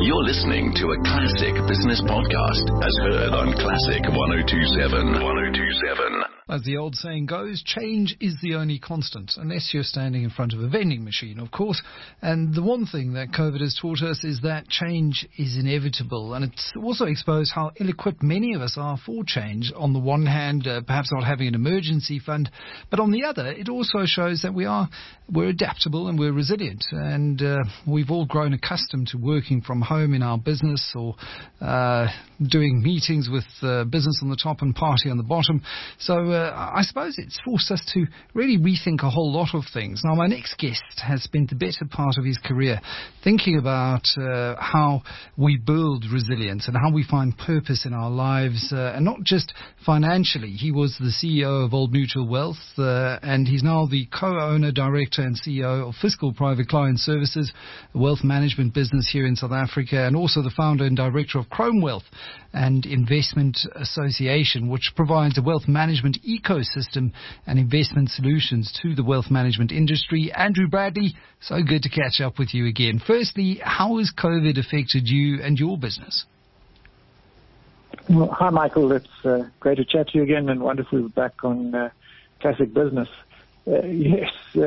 You're listening to a classic business podcast as heard on Classic 102.7. 102.7. As the old saying goes, change is the only constant, unless you're standing in front of a vending machine, of course. And the one thing that COVID has taught us is that change is inevitable. And it's also exposed how ill-equipped many of us are for change. On the one hand, perhaps not having an emergency fund. But on the other, it also shows that we're adaptable and we're resilient. And we've all grown accustomed to working from home in our business or doing meetings with business on the top and party on the bottom. So I suppose it's forced us to really rethink a whole lot of things. Now, my next guest has spent the better part of his career thinking about how we build resilience and how we find purpose in our lives, and not just financially. He was the CEO of Old Mutual Wealth, and he's now the co-owner, director and CEO of Fiscal Private Client Services, a wealth management business here in South Africa, and also the founder and director of Chrome Wealth and Investment Association, which provides a wealth management ecosystem and investment solutions to the wealth management industry. Andrew Bradley, so good to catch up with you again. Firstly, how has COVID affected you and your business? Well, hi, Michael. It's great to chat to you again and wonderful to be back on Classic Business. Yes,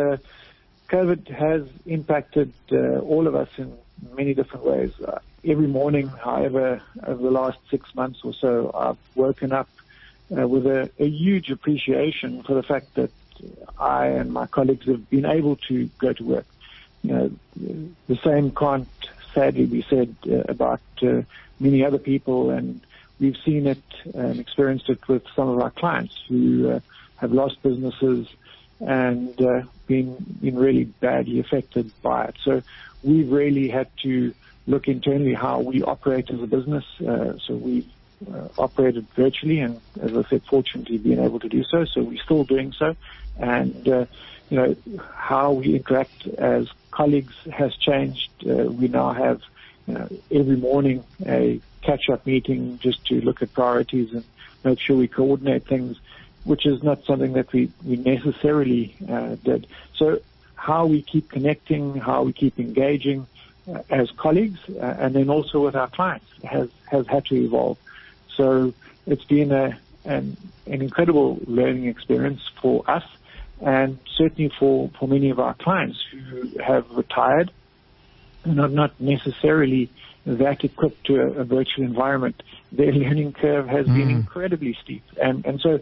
COVID has impacted all of us in many different ways. Every morning, however, over the last 6 months or so, I've woken up with a huge appreciation for the fact that I and my colleagues have been able to go to work. You know, the same can't sadly be said about many other people, and we've seen it and experienced it with some of our clients who have lost businesses and been really badly affected by it. So we've really had to look internally how we operate as a business. So we've operated virtually, and as I said, fortunately being able to do so. So we're still doing so, and how we interact as colleagues has changed. We now have every morning a catch-up meeting just to look at priorities and make sure we coordinate things, which is not something that we necessarily did. So how we keep connecting, how we keep engaging as colleagues, and then also with our clients has had to evolve. So it's been an incredible learning experience for us, and certainly for many of our clients who have retired and are not necessarily that equipped to a virtual environment. Their learning curve has been incredibly steep. And so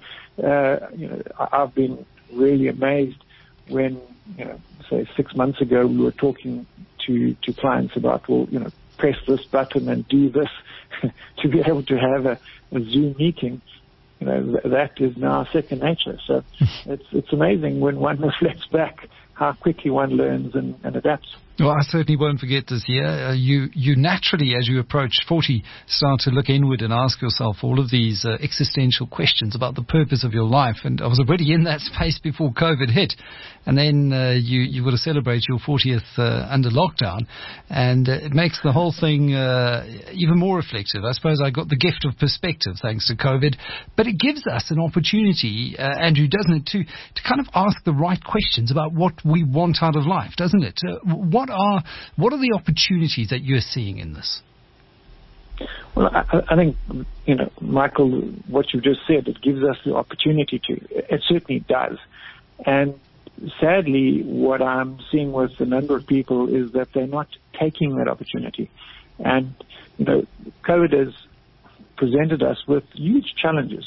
I've been really amazed when, say 6 months ago, we were talking to clients about, press this button and do this to be able to have a Zoom meeting. That is now second nature. So it's amazing when one reflects back how quickly one learns and adapts. Well, I certainly won't forget this year. You naturally, as you approach 40, start to look inward and ask yourself all of these existential questions about the purpose of your life. And I was already in that space before COVID hit. And then you were to celebrate your 40th under lockdown. And it makes the whole thing even more reflective. I suppose I got the gift of perspective thanks to COVID. But it gives us an opportunity, Andrew, doesn't it, to kind of ask the right questions about what we want out of life, doesn't it? What are the opportunities that you're seeing in this? Well, I think, Michael, what you've just said, it gives us the opportunity to. It certainly does. And sadly, what I'm seeing with a number of people is that they're not taking that opportunity. And, COVID has presented us with huge challenges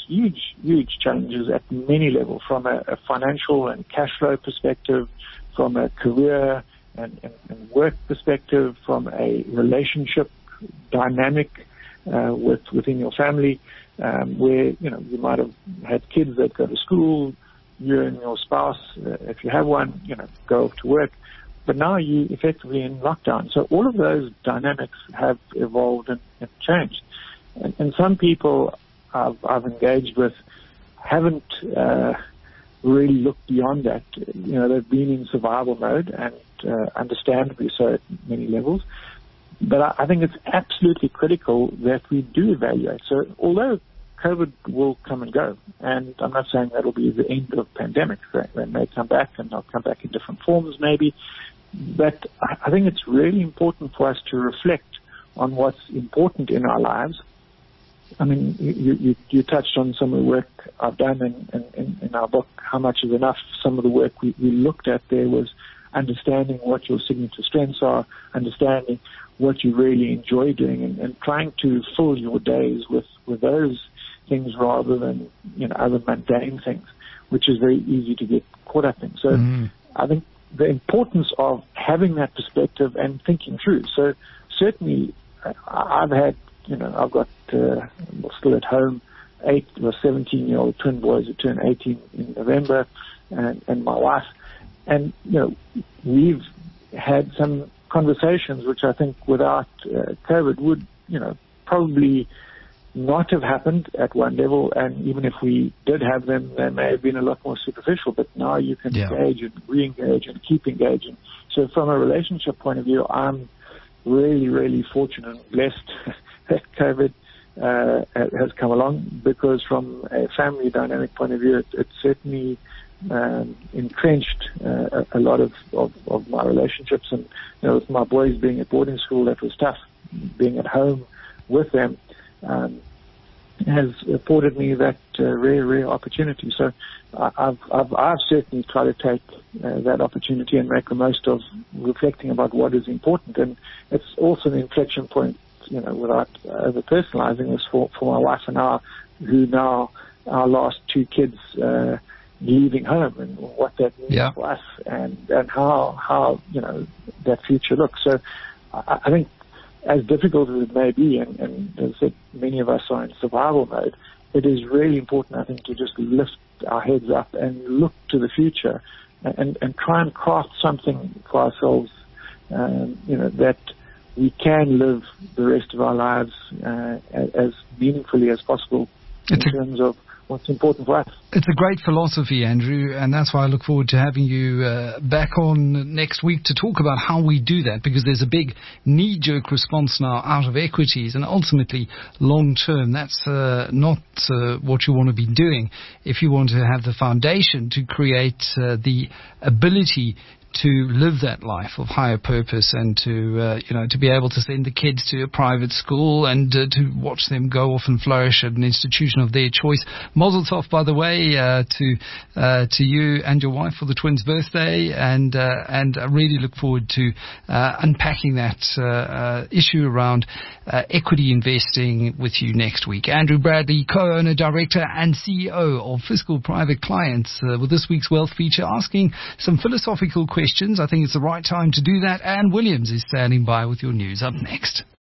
at many levels, from a financial and cash flow perspective, from a career and work perspective, from a relationship dynamic within your family, where you might have had kids that go to school, you and your spouse, if you have one, go off to work, but now you effectively in lockdown. So all of those dynamics have evolved and changed, and some people I've engaged with haven't really looked beyond that. They've been in survival mode, and understandably so at many levels. But I think it's absolutely critical that we do evaluate. So although COVID will come and go, and I'm not saying that'll be the end of pandemic. They may come back, and they'll come back in different forms maybe. But I think it's really important for us to reflect on what's important in our lives. I mean, you touched on some of the work I've done in our book, How Much Is Enough. Some of the work we looked at there was understanding what your signature strengths are, understanding what you really enjoy doing, and trying to fill your days with those things rather than, other mundane things, which is very easy to get caught up in. So I think the importance of having that perspective and thinking through. So certainly I've had, I've got still at home 17-year-old twin boys who turn 18 in November, and my wife. And, we've had some conversations which I think without COVID would, probably not have happened at one level. And even if we did have them, they may have been a lot more superficial. But now you can engage and re-engage and keep engaging. So from a relationship point of view, I'm really, really fortunate and blessed that COVID has come along, because from a family dynamic point of view, it certainly entrenched a lot of my relationships. And with my boys being at boarding school, that was tough. Being at home with them has afforded me that rare opportunity. So I've certainly tried to take that opportunity and make the most of reflecting about what is important. And it's also an inflection point, without over personalizing this, for my wife and I, who now our last two kids leaving home, and what that means for us, and how that future looks. So I think, as difficult as it may be, and as I said, many of us are in survival mode, it is really important, I think, to just lift our heads up and look to the future and try and craft something for ourselves, that we can live the rest of our lives as meaningfully as possible in terms of what's important for us. It's a great philosophy, Andrew, and that's why I look forward to having you back on next week to talk about how we do that, because there's a big knee-jerk response now out of equities, and ultimately, long-term, that's not what you want to be doing if you want to have the foundation to create the ability to live that life of higher purpose, and to to be able to send the kids to a private school and to watch them go off and flourish at an institution of their choice. Mazel tov, by the way, to you and your wife for the twins' birthday, and I really look forward to unpacking that issue around equity investing with you next week. Andrew Bradley, co-owner, director, and CEO of Fiscal Private Clients, with this week's Wealth Feature, asking some philosophical questions. I think it's the right time to do that. Anne Williams is standing by with your news up next.